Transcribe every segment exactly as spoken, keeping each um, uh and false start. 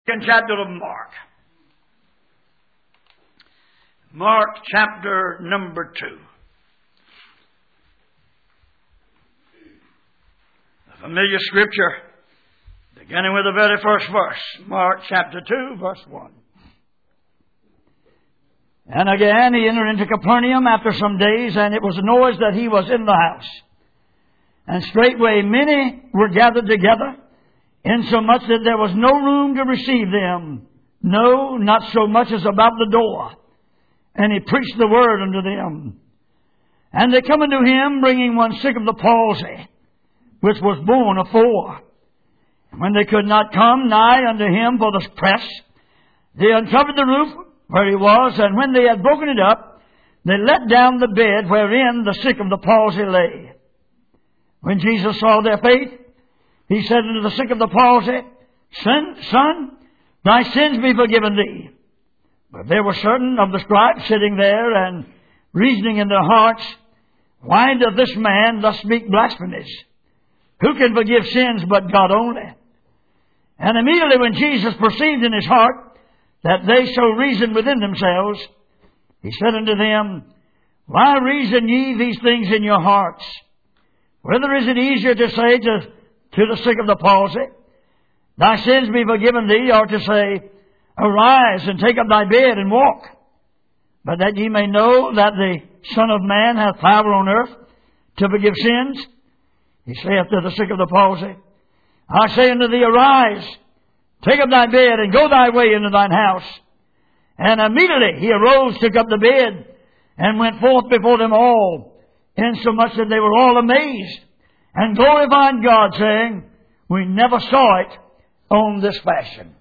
Second chapter of Mark. Mark chapter number two. A familiar scripture, beginning with the very first verse. Mark chapter two, verse one. And again he entered into Capernaum after some days, and it was noised that he was in the house. And straightway many were gathered together, insomuch that there was no room to receive them, no, not so much as about the door. And he preached the word unto them. And they come unto him, bringing one sick of the palsy, which was born afore. And when they could not come nigh unto him for the press, they uncovered the roof where he was, and when they had broken it up, they let down the bed wherein the sick of the palsy lay. When Jesus saw their faith, he said unto the sick of the palsy, Son, son, thy sins be forgiven thee. But there were certain of the scribes sitting there and reasoning in their hearts, Why doth this man thus speak blasphemies? Who can forgive sins but God only? And immediately when Jesus perceived in his heart that they so reasoned within themselves, he said unto them, Why reason ye these things in your hearts? Whether is it easier to say to, to the sick of the palsy, Thy sins be forgiven thee, or to say, Arise and take up thy bed and walk? But that ye may know that the Son of Man hath power on earth to forgive sins, he saith to the sick of the palsy, I say unto thee, Arise, take up thy bed, and go thy way into thine house. And immediately he arose, took up the bed, and went forth before them all, insomuch that they were all amazed, and glorified God, saying, We never saw it on this fashion.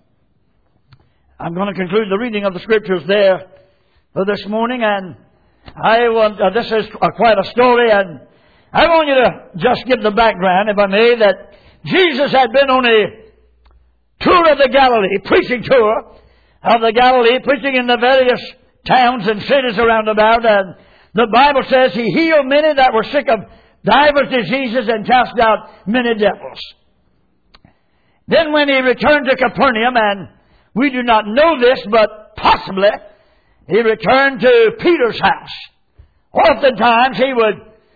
I'm going to conclude the reading of the Scriptures there for this morning, and I want, uh, this is uh, quite a story, and I want you to just give the background, if I may, that Jesus had been on a tour of the Galilee, preaching tour of the Galilee, preaching in the various towns and cities around about, and the Bible says he healed many that were sick of divers diseases and cast out many devils. Then when he returned to Capernaum, and we do not know this, but possibly he returned to Peter's house. Oftentimes he would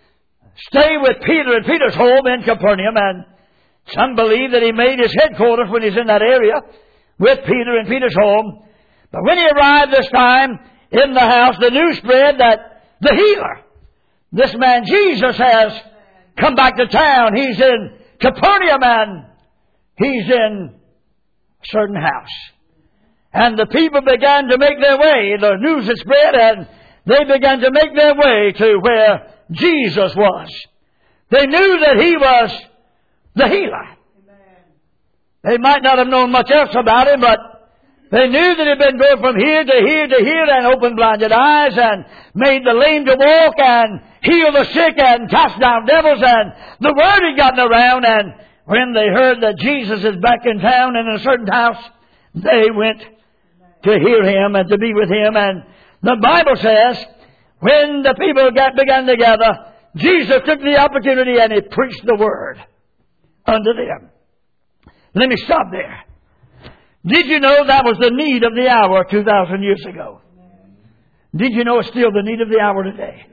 stay with Peter in Peter's home in Capernaum, and some believe that he made his headquarters when he's in that area with Peter in Peter's home. But when he arrived this time in the house, the news spread that the healer, this man Jesus, has come back to town. He's in Capernaum, and he's in a certain house. And the people began to make their way. The news had spread, and they began to make their way to where Jesus was. They knew that he was the healer. Amen. They might not have known much else about him, but they knew that he'd been going from here to here to here and opened blinded eyes and made the lame to walk and healed the sick and cast down devils, and the word had gotten around. And when they heard that Jesus is back in town and in a certain house, they went to hear him and to be with him. And the Bible says, when the people got, began to gather, Jesus took the opportunity and he preached the word unto them. Let me stop there. Did you know that was the need of the hour two thousand years ago? Did you know it's still the need of the hour today?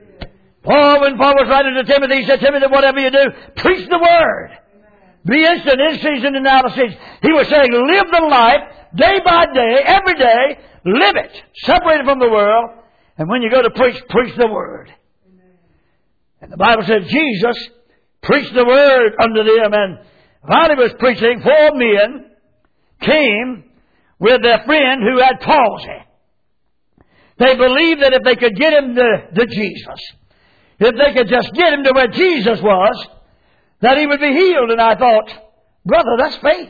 Paul, when Paul was writing to Timothy, he said, Timothy, whatever you do, preach the word. Be instant, in season, and out of season. He was saying, live the life, day by day, every day, live it, separated from the world, and when you go to preach, preach the word. And the Bible says Jesus preached the word unto them, and while he was preaching, four men came with their friend who had palsy. They believed that if they could get him to, to Jesus, if they could just get him to where Jesus was, that he would be healed. And I thought, brother, that's faith.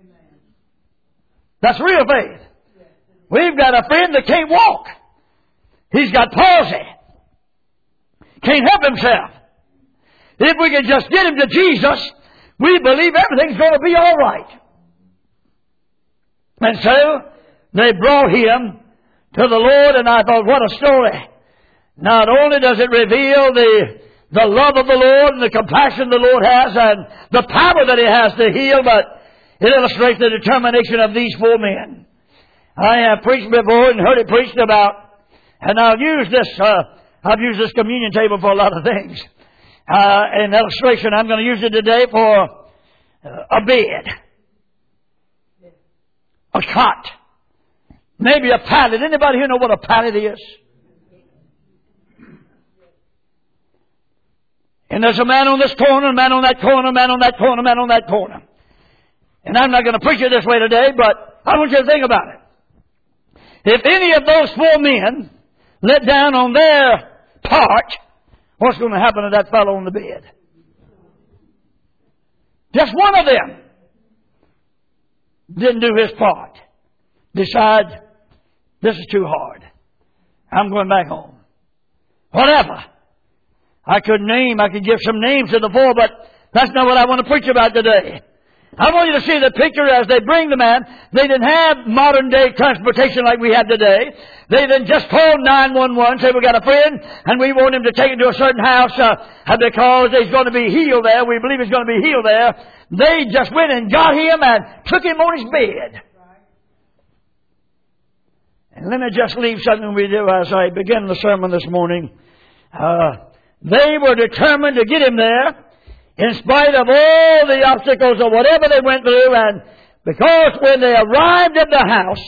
That's real faith. We've got a friend that can't walk. He's got palsy. Can't help himself. If we can just get him to Jesus, we believe everything's going to be all right. And so they brought him to the Lord, and I thought, what a story. Not only does it reveal the, the love of the Lord and the compassion the Lord has and the power that he has to heal, but It illustrates the determination of these four men. I have preached before and heard it preached about, and I'll use this, uh, I've used this communion table for a lot of things. Uh, in illustration, I'm going to use it today for uh, a bed, a cot, maybe a pallet. Anybody here know what a pallet is? And there's a man on this corner, a man on that corner, a man on that corner, a man on that corner. And I'm not going to preach it this way today, but I want you to think about it. If any of those four men let down on their part, what's going to happen to that fellow on the bed? Just one of them didn't do his part. Decide, this is too hard. I'm going back home. Whatever. I could name, I could give some names to the four, but that's not what I want to preach about today. I want you to see the picture as they bring the man. They didn't have modern day transportation like we have today. They didn't just call nine one one, say we got a friend and we want him to take him to a certain house uh, because he's going to be healed there. We believe he's going to be healed there. They just went and got him and took him on his bed. And let me just leave something we do as I begin the sermon this morning. Uh, they were determined to get him there, in spite of all the obstacles or whatever they went through, and because when they arrived at the house,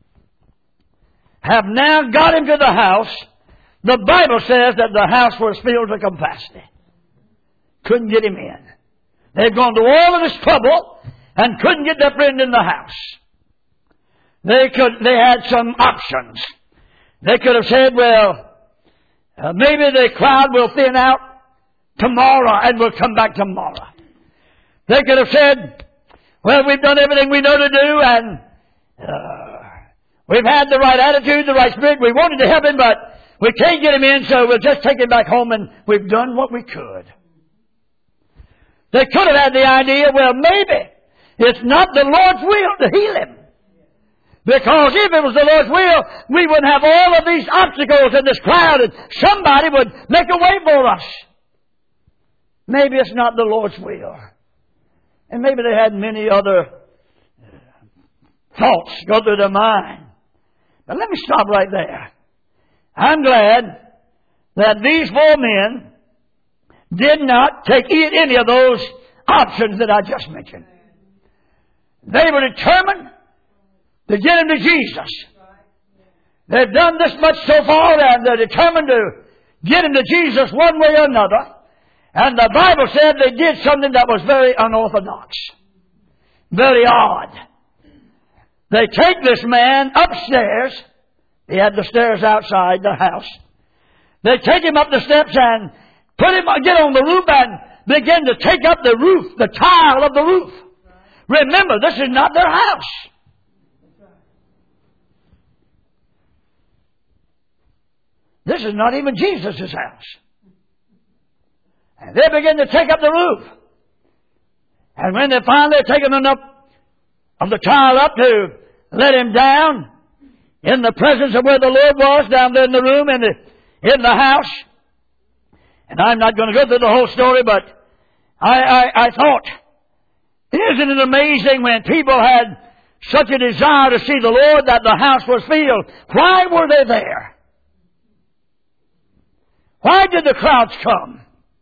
have now got him to the house, the Bible says that the house was filled to capacity. Couldn't get him in. They've gone to all of this trouble and couldn't get their friend in the house. They could, they had some options. They could have said, well, uh, maybe the crowd will thin out tomorrow and we'll come back tomorrow. They could have said, well, we've done everything we know to do and uh, we've had the right attitude, the right spirit. We wanted to help him, but we can't get him in, so we'll just take him back home and we've done what we could. They could have had the idea, well, maybe it's not the Lord's will to heal him. Because if it was the Lord's will, we wouldn't have all of these obstacles in this crowd and somebody would make a way for us. Maybe it's not the Lord's will. And maybe they had many other thoughts go through their mind. But let me stop right there. I'm glad that these four men did not take any of those options that I just mentioned. They were determined to get him to Jesus. They've done this much so far and they're determined to get him to Jesus one way or another. And the Bible said they did something that was very unorthodox. Very odd. They take this man upstairs. He had the stairs outside the house. They take him up the steps and put him, get on the roof and begin to take up the roof, the tile of the roof. Remember, this is not their house. This is not even Jesus' house. And they begin to take up the roof. And when they finally taken enough of the tile up to let him down in the presence of where the Lord was, down there in the room, in the, in the house. And I'm not going to go through the whole story, but I, I, I thought, isn't it amazing when people had such a desire to see the Lord that the house was filled? Why were they there? Why did the crowds come?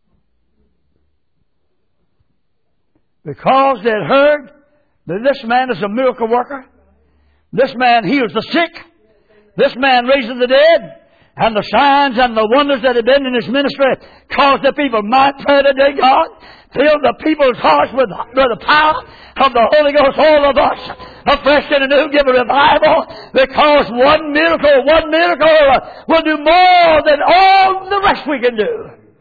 Because they had heard that this man is a miracle worker. This man heals the sick. This man raises the dead. And the signs and the wonders that have been in his ministry caused the people. My prayer today, God, fill the people's hearts with, with the power of the Holy Ghost, all of us, afresh and anew, give a revival, because one miracle, one miracle will do more than all the rest we can do.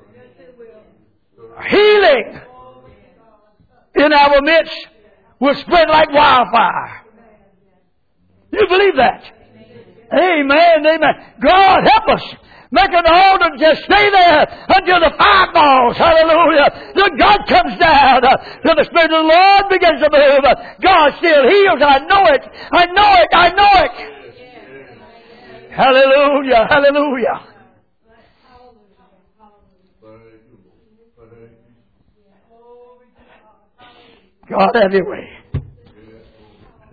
Healing in our midst will spread like wildfire. You believe that? Amen, amen. God help us. Make an altar and just stay there until the fire falls. Hallelujah. Till God comes down. Till the Spirit of the Lord begins to move. God still heals. I know it. I know it. I know it. Hallelujah. Hallelujah. God have your way.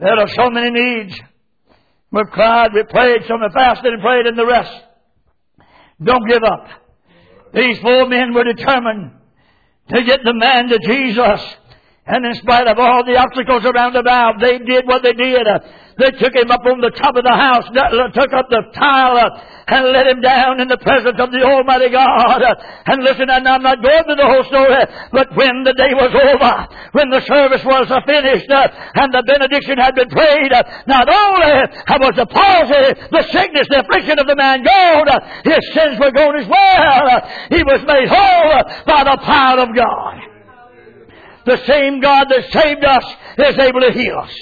There are so many needs. We've cried, we prayed, some have fasted and prayed, and the rest. Don't give up. These four men were determined to get the man to Jesus. And in spite of all the obstacles around about, they did what they did. Uh, they took him up on the top of the house, took up the tile, uh, and let him down in the presence of the Almighty God. Uh, and listen, and I'm not going to the whole story, but when the day was over, when the service was uh, finished, uh, and the benediction had been prayed, uh, not only was the palsy, the sickness, the affliction of the man gone, uh, his sins were gone as well. Uh, he was made whole uh, by the power of God. The same God that saved us is able to heal us.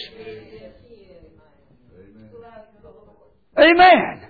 Amen.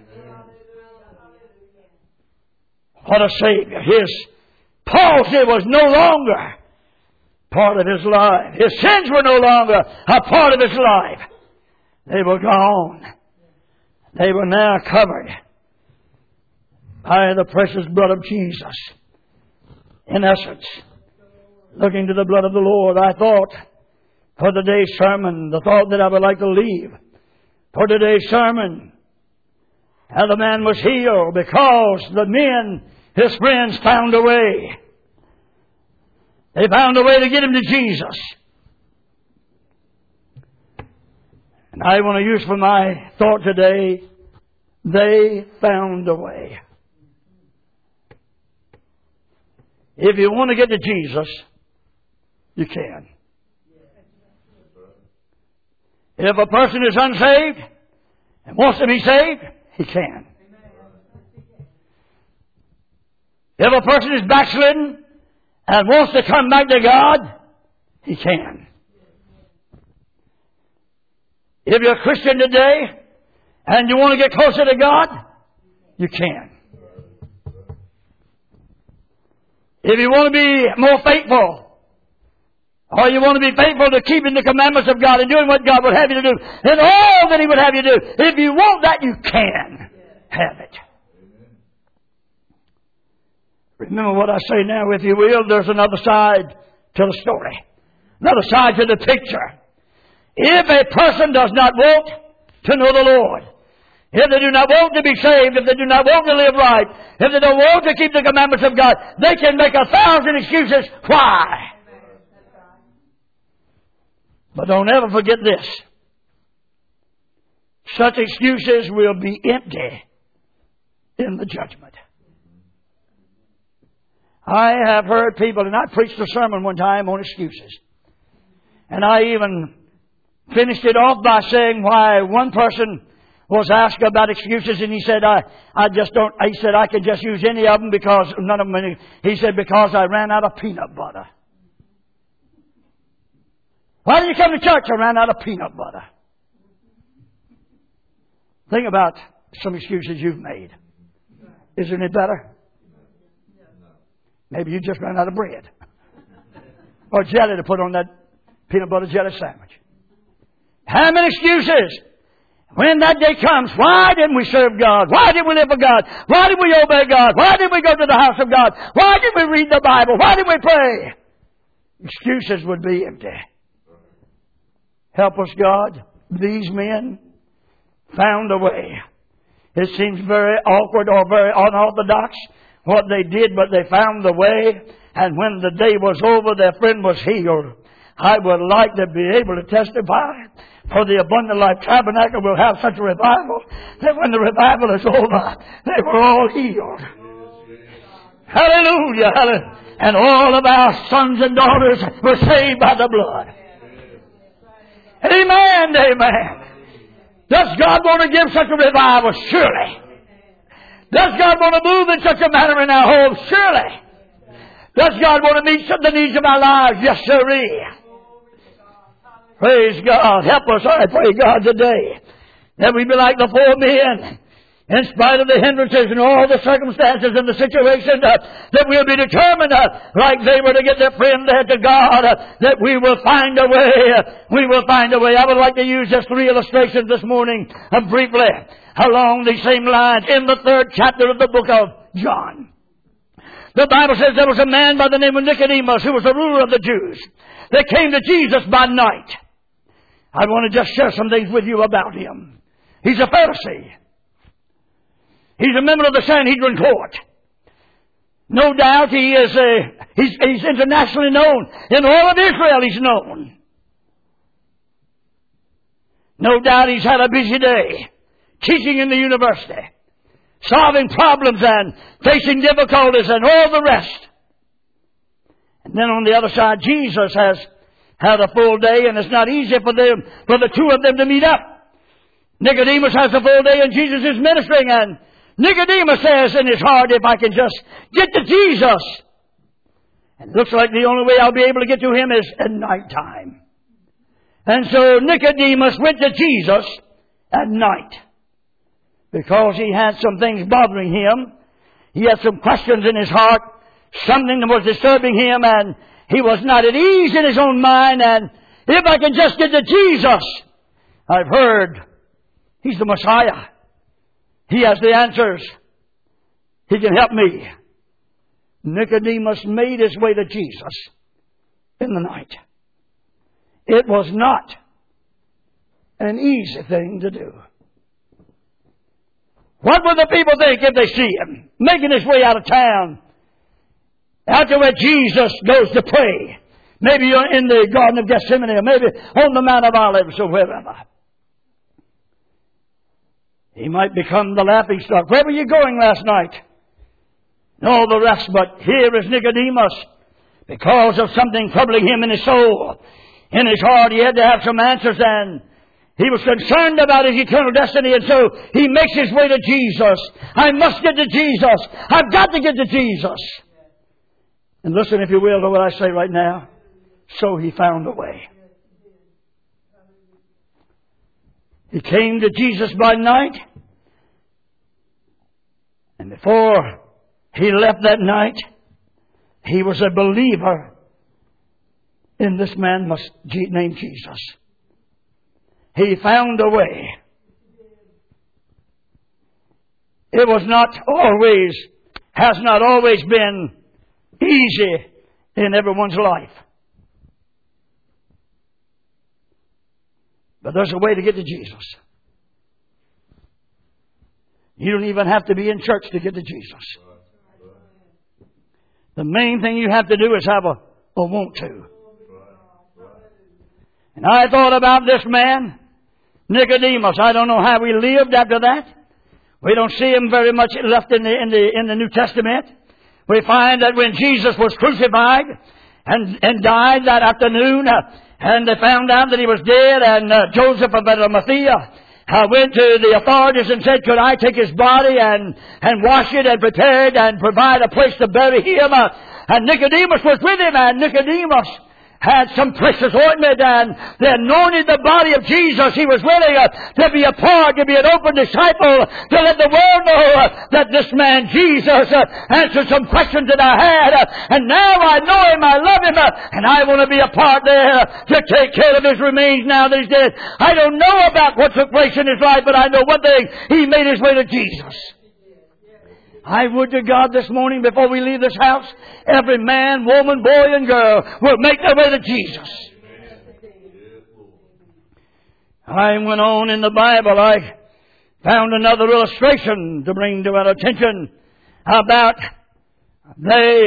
What a Savior. His palsy was no longer part of his life. His sins were no longer a part of his life. They were gone. They were now covered by the precious blood of Jesus. In essence, looking to the blood of the Lord, I thought for today's sermon, the thought that I would like to leave for today's sermon, how the man was healed because the men, his friends, found a way. They found a way to get him to Jesus. And I want to use for my thought today, they found a way. If you want to get to Jesus, you can. If a person is unsaved and wants to be saved, he can. If a person is backslidden and wants to come back to God, he can. If you're a Christian today and you want to get closer to God, you can. If you want to be more faithful, or you want to be faithful to keeping the commandments of God and doing what God would have you to do, and all that He would have you do, if you want that, you can have it. Remember what I say now, if you will, there's another side to the story. Another side to the picture. If a person does not want to know the Lord, if they do not want to be saved, if they do not want to live right, if they don't want to keep the commandments of God, they can make a thousand excuses why. But don't ever forget this. Such excuses will be empty in the judgment. I have heard people, and I preached a sermon one time on excuses. And I even finished it off by saying why one person was asked about excuses, and he said, I, I just don't, he said, I can just use any of them because none of them, he said, because I ran out of peanut butter. Why did you come to church? I ran out of peanut butter. Think about some excuses you've made. Is it any better? Maybe you just ran out of bread. Or jelly to put on that peanut butter jelly sandwich. How many excuses? When that day comes, why didn't we serve God? Why did we live for God? Why did we obey God? Why did we go to the house of God? Why did we read the Bible? Why did we pray? Excuses would be empty. Help us, God. These men found a way. It seems very awkward or very unorthodox what they did, but they found the way. And when the day was over, their friend was healed. I would like to be able to testify for the Abundant Life Tabernacle will have such a revival that when the revival is over, they were all healed. Hallelujah, hallelujah. And all of our sons and daughters were saved by the blood. Amen, amen. Does God want to give such a revival? Surely. Does God want to move in such a manner in our homes? Surely. Does God want to meet the needs of our lives? Yes, sirree. Praise God. Help us, I pray God, today, that we be like the four men, in spite of the hindrances and all the circumstances and the situation, uh, that we'll be determined, uh, like they were to get their friend there to God, uh, that we will find a way. Uh, we will find a way. I would like to use just three illustrations this morning, uh, briefly, along these same lines, in the third chapter of the book of John. The Bible says there was a man by the name of Nicodemus, who was the ruler of the Jews, that came to Jesus by night. I want to just share some things with you about him. He's a Pharisee. He's a member of the Sanhedrin court. No doubt he is a, he's, he's internationally known. In all of Israel he's known. No doubt he's had a busy day teaching in the university, solving problems and facing difficulties and all the rest. And then on the other side, Jesus has had a full day, and it's not easy for them, for the two of them to meet up. Nicodemus has a full day and Jesus is ministering, and Nicodemus says in his heart, if I can just get to Jesus. And it looks like the only way I'll be able to get to him is at night time. And so Nicodemus went to Jesus at night because he had some things bothering him. He had some questions in his heart, something that was disturbing him, and he was not at ease in his own mind. And if I can just get to Jesus, I've heard he's the Messiah. He has the answers. He can help me. Nicodemus made his way to Jesus in the night. It was not an easy thing to do. What will the people think if they see him making his way out of town, out to where Jesus goes to pray? Maybe you're in the Garden of Gethsemane, or maybe on the Mount of Olives, or wherever. He might become the laughing stock. Where were you going last night? And all the rest, but here is Nicodemus. Because of something troubling him in his soul, in his heart, he had to have some answers, and he was concerned about his eternal destiny, and so he makes his way to Jesus. I must get to Jesus. I've got to get to Jesus. And listen, if you will, to what I say right now. So he found a way. He came to Jesus by night. And before he left that night, he was a believer in this man named Jesus. He found a way. It was not always, has not always been easy in everyone's life. But there's a way to get to Jesus. You don't even have to be in church to get to Jesus. The main thing you have to do is have a, a want to. And I thought about this man, Nicodemus. I don't know how he lived after that. We don't see him very much left in the, in the, in the New Testament. We find that when Jesus was crucified and, and died that afternoon, uh, and they found out that he was dead, and uh, Joseph of Arimathea uh, went to the authorities and said, could I take his body and, and wash it and prepare it and provide a place to bury him? Uh, and Nicodemus was with him, and Nicodemus had some precious ointment, and they anointed the body of Jesus. He was willing uh, to be a part, to be an open disciple, to let the world know uh, that this man Jesus uh, answered some questions that I had, uh, and now I know him, I love him, uh, and I want to be a part there uh, to take care of his remains now that he's dead. I don't know about what took place in his life, but I know one thing, he made his way to Jesus. I would to God this morning, before we leave this house, every man, woman, boy, and girl will make their way to Jesus. I went on in the Bible. I found another illustration to bring to our attention about they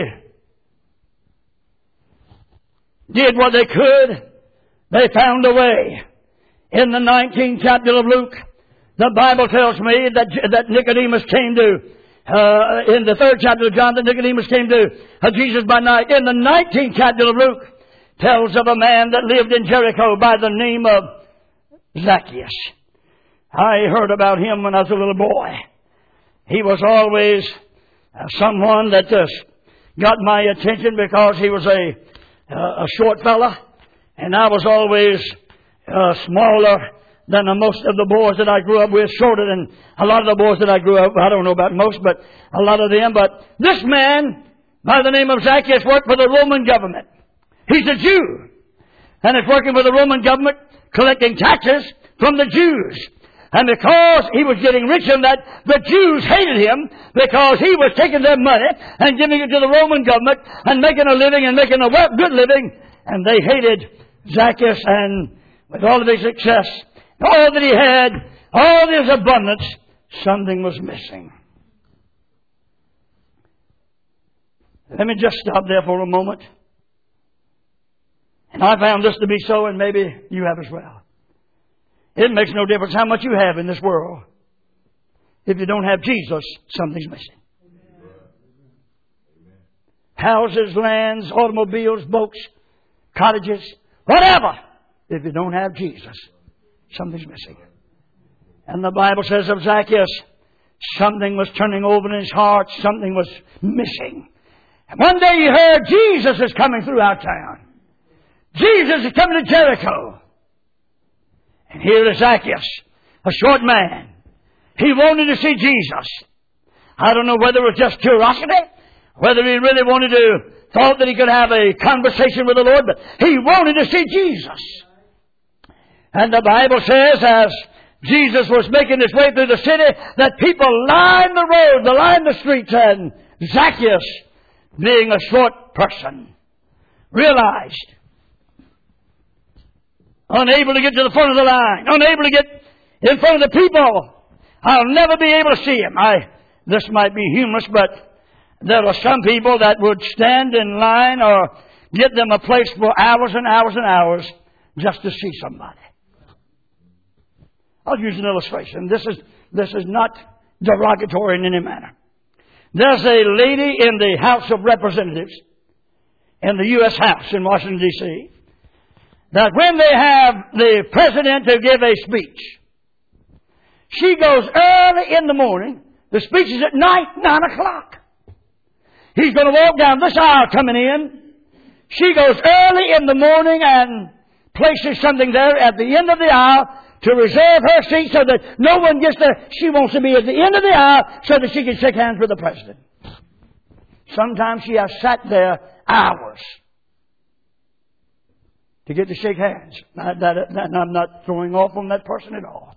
did what they could. They found a way. In the nineteenth chapter of Luke, the Bible tells me that, that Nicodemus came to Uh, in the third chapter of John, that Nicodemus came to uh, Jesus by night. In the nineteenth chapter of Luke, tells of a man that lived in Jericho by the name of Zacchaeus. I heard about him when I was a little boy. He was always uh, someone that uh, got my attention because he was a uh, a short fella, and I was always uh, smaller than the most of the boys that I grew up with, shorter than a lot of the boys that I grew up with. I don't know about most, but a lot of them. But this man, by the name of Zacchaeus, worked for the Roman government. He's a Jew, and is working for the Roman government, collecting taxes from the Jews. And because he was getting rich in that, the Jews hated him because he was taking their money and giving it to the Roman government and making a living and making a good living. And they hated Zacchaeus, and with all of his success, all that he had, all his abundance, something was missing. Let me just stop there for a moment. And I found this to be so, and maybe you have as well. It makes no difference how much you have in this world. If you don't have Jesus, something's missing. Houses, lands, automobiles, boats, cottages, whatever. If you don't have Jesus, something's missing. And the Bible says of Zacchaeus, something was turning over in his heart, something was missing. And one day he heard Jesus is coming through our town. Jesus is coming to Jericho. And here is Zacchaeus, a short man. He wanted to see Jesus. I don't know whether it was just curiosity, whether he really wanted to, thought that he could have a conversation with the Lord, but he wanted to see Jesus. And the Bible says, as Jesus was making his way through the city, that people lined the road, they lined the streets, and Zacchaeus, being a short person, realized, unable to get to the front of the line, unable to get in front of the people, I'll never be able to see him. I, this might be humorous, but there are some people that would stand in line or get them a place for hours and hours and hours just to see somebody. I'll use an illustration. This is, this is not derogatory in any manner. There's a lady in the House of Representatives, in the U S House in Washington, D C, that when they have the president to give a speech, she goes early in the morning. The speech is at night, nine o'clock. He's going to walk down this aisle coming in. She goes early in the morning and places something there at the end of the aisle to reserve her seat so that no one gets there. She wants to be at the end of the aisle so that she can shake hands with the president. Sometimes she has sat there hours to get to shake hands. That, that, that, and I'm not throwing off on that person at all.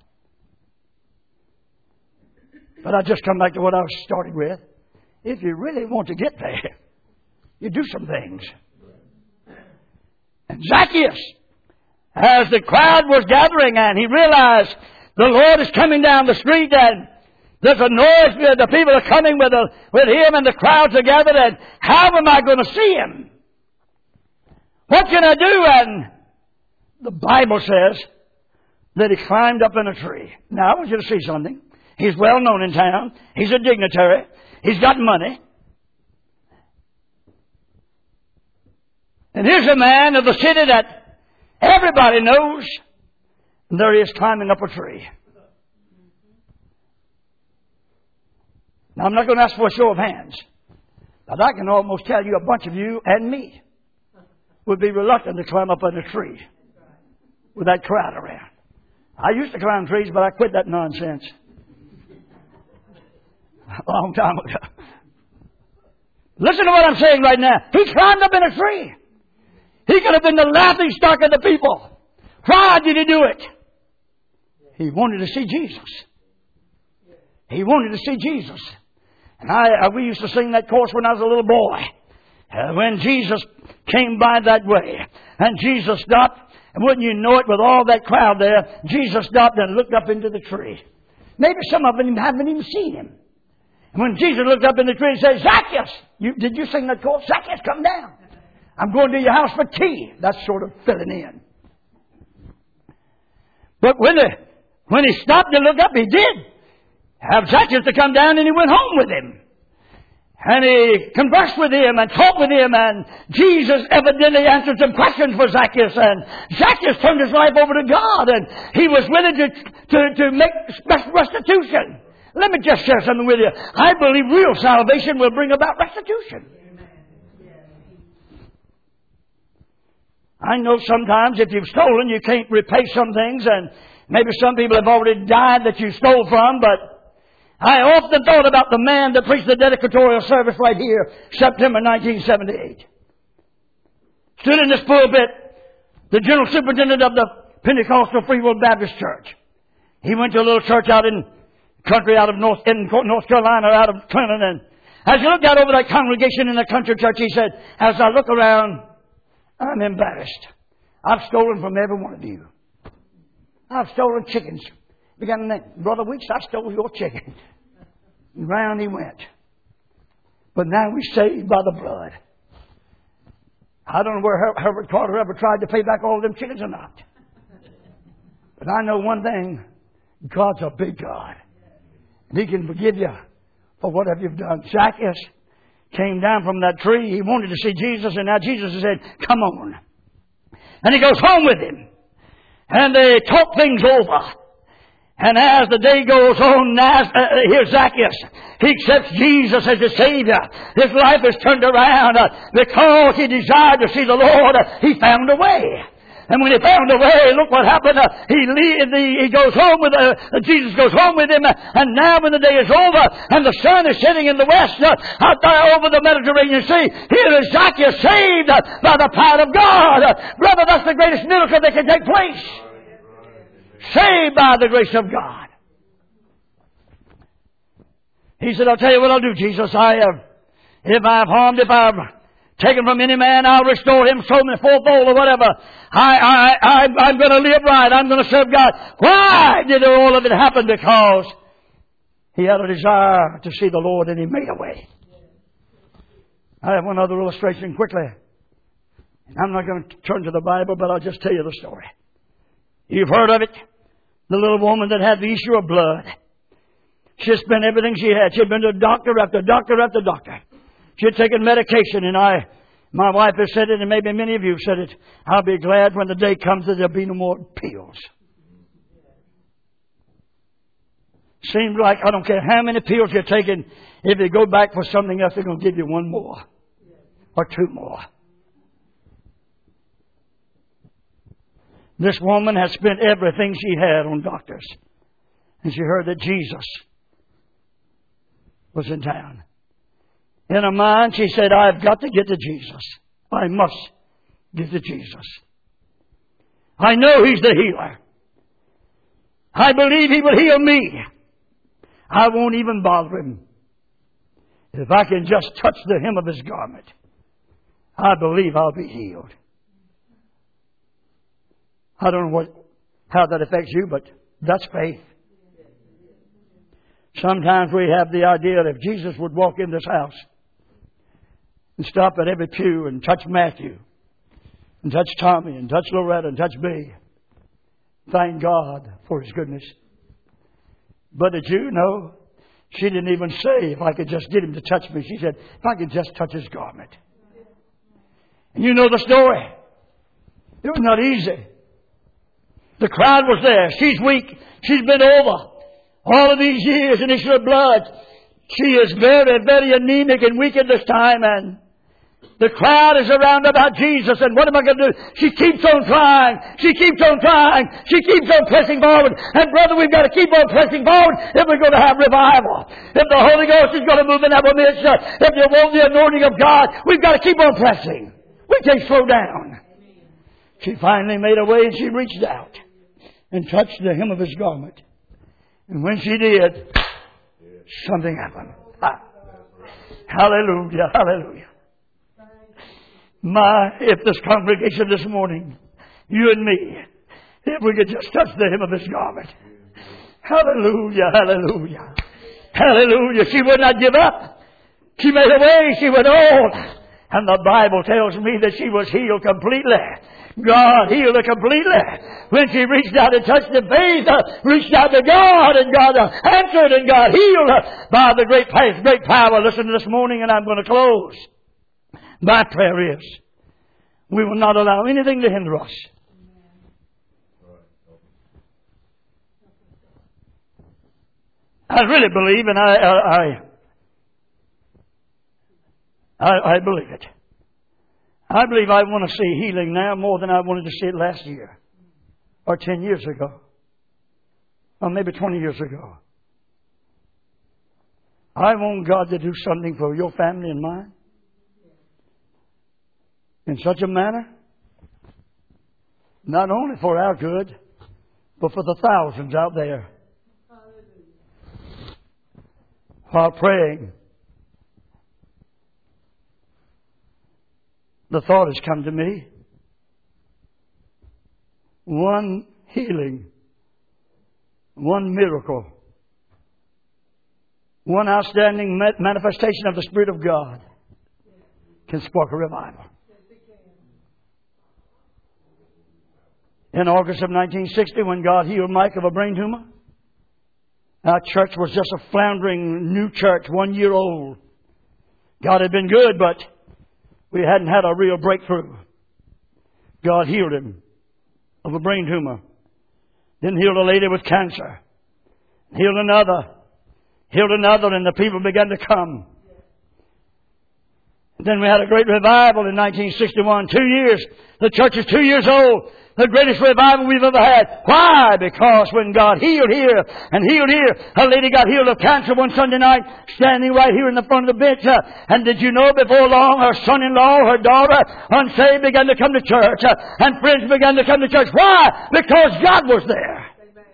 But I just come back to what I was starting with. If you really want to get there, you do some things. And Zacchaeus, as the crowd was gathering and he realized the Lord is coming down the street and there's a noise, the people are coming with, a, with him and the crowds are gathered, and how am I going to see him? What can I do? And the Bible says that he climbed up in a tree. Now I want you to see something. He's well known in town. He's a dignitary. He's got money. And here's a man of the city that everybody knows. And there he is climbing up a tree. Now I'm not going to ask for a show of hands. But I can almost tell you a bunch of you and me would be reluctant to climb up in a tree with that crowd around. I used to climb trees, but I quit that nonsense a long time ago. Listen to what I'm saying right now. He climbed up in a tree. He could have been the laughing stock of the people. Why did he do it? He wanted to see Jesus. He wanted to see Jesus. And I, I we used to sing that chorus when I was a little boy. Uh, when Jesus came by that way. And Jesus stopped. And wouldn't you know it, with all that crowd there, Jesus stopped and looked up into the tree. Maybe some of them haven't even seen him. And when Jesus looked up in the tree and said, Zacchaeus, you, did you sing that chorus? Zacchaeus, come down. I'm going to your house for tea. That's sort of filling in. But when, the, when he stopped to look up, he did have Zacchaeus to come down, and he went home with him. And he conversed with him and talked with him, and Jesus evidently answered some questions for Zacchaeus, and Zacchaeus turned his life over to God, and he was willing to, to, to make restitution. Let me just share something with you. I believe real salvation will bring about restitution. I know sometimes if you've stolen, you can't repay some things, and maybe some people have already died that you stole from, but I often thought about the man that preached the dedicatorial service right here, September nineteen seventy-eight. Stood in this pulpit, the general superintendent of the Pentecostal Free Will Baptist Church. He went to a little church out in country, out of North, in North Carolina, out of Clinton, and as he looked out over that congregation in the country church, he said, as I look around, I'm embarrassed. I've stolen from every one of you. I've stolen chickens. Began to name, Brother Weeks, I stole your chicken. And round he went. But now we're saved by the blood. I don't know where Her- Herbert Carter ever tried to pay back all them chickens or not. But I know one thing. God's a big God. And He can forgive you for whatever you've done. Zacchaeus came down from that tree. He wanted to see Jesus, and now Jesus said, come on. And he goes home with him. And they talk things over. And as the day goes on, now, uh, here's Zacchaeus. He accepts Jesus as his Savior. His life is turned around uh, because he desired to see the Lord. Uh, he found a way. And when he found a way, look what happened. Uh, he, le- the, he goes home with, uh, Jesus goes home with him. Uh, and now when the day is over and the sun is setting in the west, uh, out there over the Mediterranean Sea, here is Zacchaeus saved uh, by the power of God. Uh, brother, that's the greatest miracle that can take place. Saved by the grace of God. He said, I'll tell you what I'll do, Jesus. I have, if I've harmed, if I've taken from any man, I'll restore him so many fourfold or whatever. I, I, I, I'm going to live right. I'm going to serve God. Why did all of it happen? Because he had a desire to see the Lord and he made a way. I have one other illustration quickly. I'm not going to turn to the Bible, but I'll just tell you the story. You've heard of it. The little woman that had the issue of blood. She had spent everything she had. She had been to doctor after doctor after doctor. She had taken medication, and I, my wife has said it, and maybe many of you have said it. I'll be glad when the day comes that there'll be no more pills. Seems like I don't care how many pills you're taking. If you go back for something else, they're going to give you one more or two more. This woman has spent everything she had on doctors. And she heard that Jesus was in town. In her mind, she said, I've got to get to Jesus. I must get to Jesus. I know He's the healer. I believe He will heal me. I won't even bother Him. If I can just touch the hem of His garment, I believe I'll be healed. I don't know what, how that affects you, but that's faith. Sometimes we have the idea that if Jesus would walk in this house and stop at every pew and touch Matthew and touch Tommy and touch Loretta and touch me, thank God for His goodness. But did you know, she didn't even say if I could just get Him to touch me. She said, if I could just touch His garment. And you know the story. It was not easy. The crowd was there. She's weak. She's been over all of these years an issue of blood. She is very, very anemic and weak at this time. And the crowd is around about Jesus. And what am I going to do? She keeps on trying. She keeps on trying. She keeps on pressing forward. And brother, we've got to keep on pressing forward if we're going to have revival. If the Holy Ghost is going to move in our midst, if you want the anointing of God, we've got to keep on pressing. We can't slow down. She finally made a way and she reached out and touched the hem of His garment. And when she did, something happened. Ah. Hallelujah, hallelujah. My, if this congregation this morning, you and me, if we could just touch the hem of His garment. Hallelujah, hallelujah. Hallelujah. She would not give up. She made a way. She went on. And the Bible tells me that she was healed completely. God healed her completely. When she reached out and touched the faith, uh, reached out to God, and God uh, answered, and God healed her by the great faith, great power. Listen to this morning, and I'm going to close. My prayer is, we will not allow anything to hinder us. I really believe, and I, I, I, I believe it. I believe I want to see healing now more than I wanted to see it last year, or ten years ago, or maybe twenty years ago. I want God to do something for your family and mine in such a manner, not only for our good, but for the thousands out there. While praying, the thought has come to me. One healing one miracle, one outstanding manifestation of the Spirit of God can spark a revival. In August of nineteen sixty, when God healed Mike of a brain tumor, our church was just a floundering new church, one year old. God had been good, but we hadn't had a real breakthrough. God healed him of a brain tumor. Then healed a lady with cancer. Healed another. Healed another, and the people began to come. Then we had a great revival in nineteen sixty-one. Two years. The church is two years old. The greatest revival we've ever had. Why? Because when God healed here and healed here, a lady got healed of cancer one Sunday night, standing right here in the front of the bench. Uh, and did you know before long, her son-in-law, her daughter, unsaved, began to come to church. Uh, and friends began to come to church. Why? Because God was there.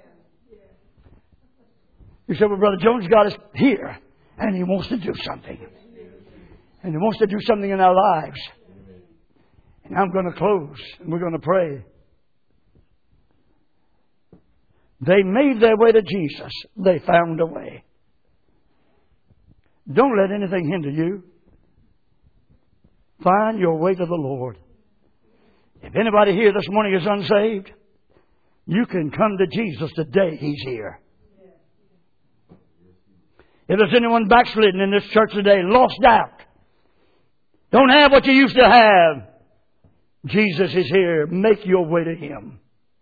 You say, well, Brother Jones, God is here. And He wants to do something. And He wants to do something in our lives. And I'm going to close. And we're going to pray. They made their way to Jesus. They found a way. Don't let anything hinder you. Find your way to the Lord. If anybody here this morning is unsaved, you can come to Jesus today. He's here. If there's anyone backslidden in this church today, lost out, don't have what you used to have, Jesus is here. Make your way to Him.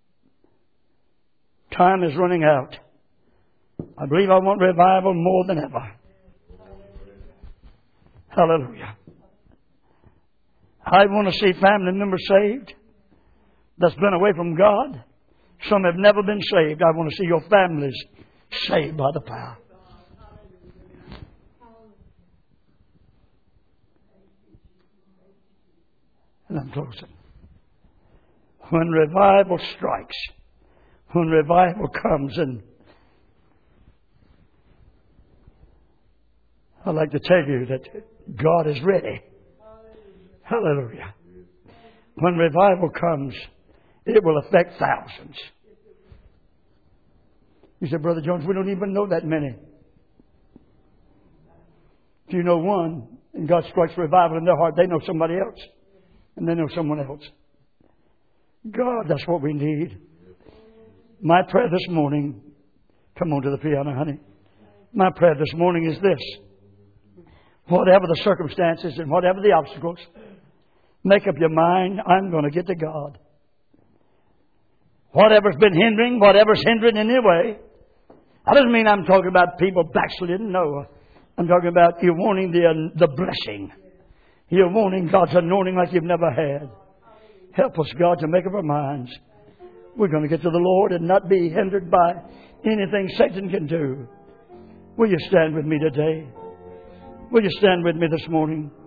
Time is running out. I believe I want revival more than ever. Hallelujah. I want to see family members saved that's been away from God. Some have never been saved. I want to see your families saved by the power. And I'm closing. When revival strikes, when revival comes, and I'd like to tell you that God is ready. Hallelujah. When revival comes, it will affect thousands. You said, Brother Jones, we don't even know that many. If you know one, and God strikes revival in their heart, they know somebody else. And they know someone else. God, that's what we need. My prayer this morning, come on to the piano, honey. My prayer this morning is this. Whatever the circumstances and whatever the obstacles, make up your mind, I'm going to get to God. Whatever's been hindering, whatever's hindering in any way. That doesn't mean I'm talking about people backsliding. No. I'm talking about you wanting the, the blessing. You're wanting God's anointing like you've never had. Help us, God, to make up our minds. We're going to get to the Lord and not be hindered by anything Satan can do. Will you stand with me today? Will you stand with me this morning?